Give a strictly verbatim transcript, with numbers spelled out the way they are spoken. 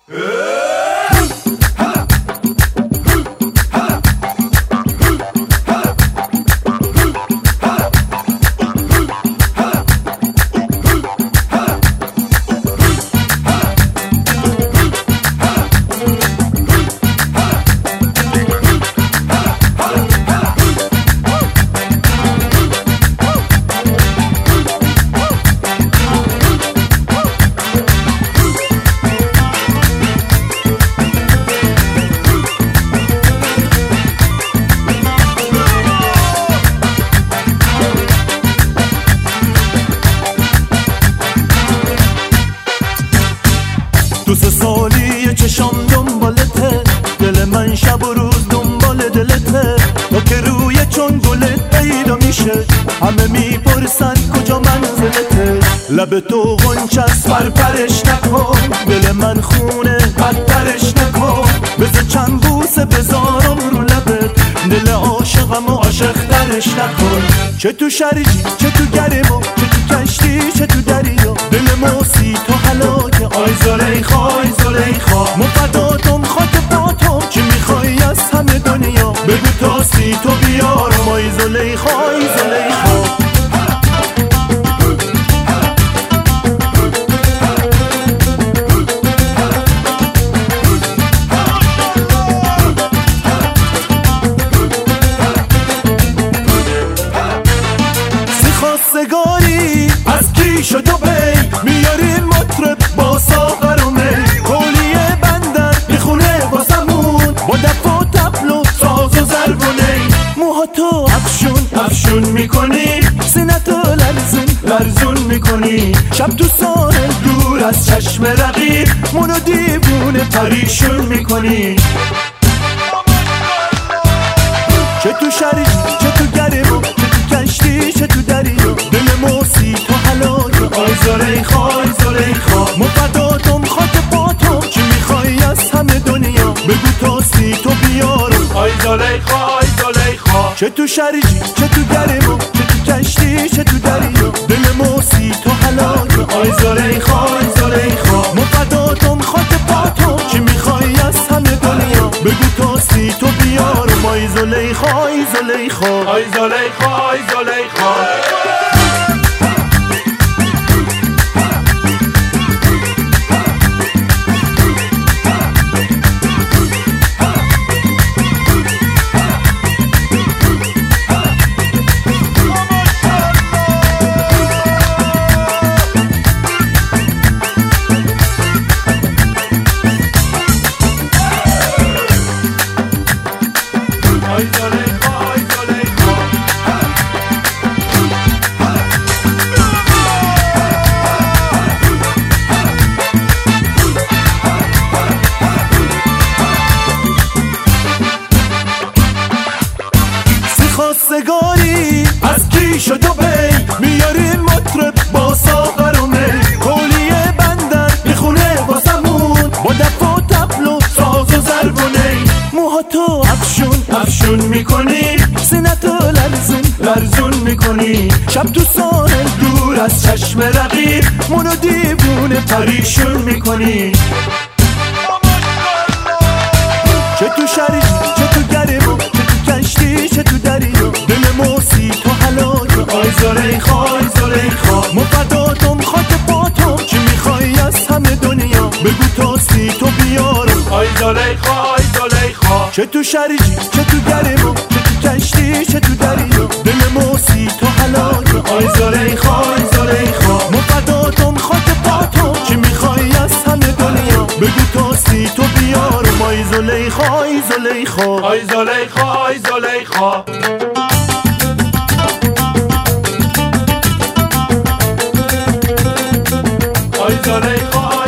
دو سه سالی چشام دنبالته، دل من شب و روز دنبال دلته. تا که روی چون گلت پیدا میشه همه میپرسن کجا منزلته. لب تو غنچست پرپرش نکن، دل من خونه بدترش نکن. بذار چند بوسه بذارم رو لبت، دل عاشقم و عاشق ترش نکن. چه تو شریجی چه تو گرمو، چه تو کشتی چه تو دریا، دل موسی تو هلاکه. آی زلیخا آی زلیخا مفداتم خاک پاتم، چی میخوای از همه دنیا بگو تا سی تو بیارم. آی زلیخا آی زلیخا خواستگاری از کی شد و بی میاریم مطرب با ساغر و می. کولیه بندر میخونه واسمون با دف و تبل و ساز و ضرب و نی. موهاتو افشون افشون میکنی، سینتو لرزون لرزون میکنی. شب تو ساحل دور از چشم رقیب منو دیوونه پریشون میکنی. چه تو شریک چه تو گرمو، چه تو کشتی چه تو دریا، دل موسی تو هلاکه. آی زلیخا آی زلیخا مفداتم خاک پاتم، چی میخوای از همه دنیا بگو تا سی تو بیارم. آی زلیخا آی زلیخا چه تو شریجی چه تو گرمو، چه تو کشتی چه تو دریا، دل موسی تو هلاکه. آی زلیخا آی زلیخا مفداتم خاک پاتم، چی میخوای از همه دنیا بگو تا سی تو بیارم. آی زلیخا آی زلیخا آی زلیخا آی زلیخا خواستگاری از کی شد و بی میاریم مطرب با ساغر و می. کولیه بندر میخونه واسمون با دف و تبل و ساز و ضرب و نی. موهاتو افشون افشون میکنی، سینتو لرزون لرزون میکنی. شب تو ساحل دور از چشم رقیب منو دیوونه پریشون میکنی. چه تو شریک چه تو گرمو، چه تو کشتی چه تو دریا، دل موسی تو هلاکه. آی زلیخا آی زلیخا مفداتم خاک پاتم، چی میخوای از همه دنیا بگو تا سی تو بیارم. آی زلیخا آی زلیخا چه تو شریجی چه تو گرمو، چه تو کشتی چه تو دریا، دل موسی تو هلاکه. آی زلیخا آی زلیخا مفداتم خاک پاتم، چی میخوای از همه دنیا بگو تا سی تو بیارم. آی زلیخا آی زلیخا آی زلیخا آی زلیخا آی زلیخا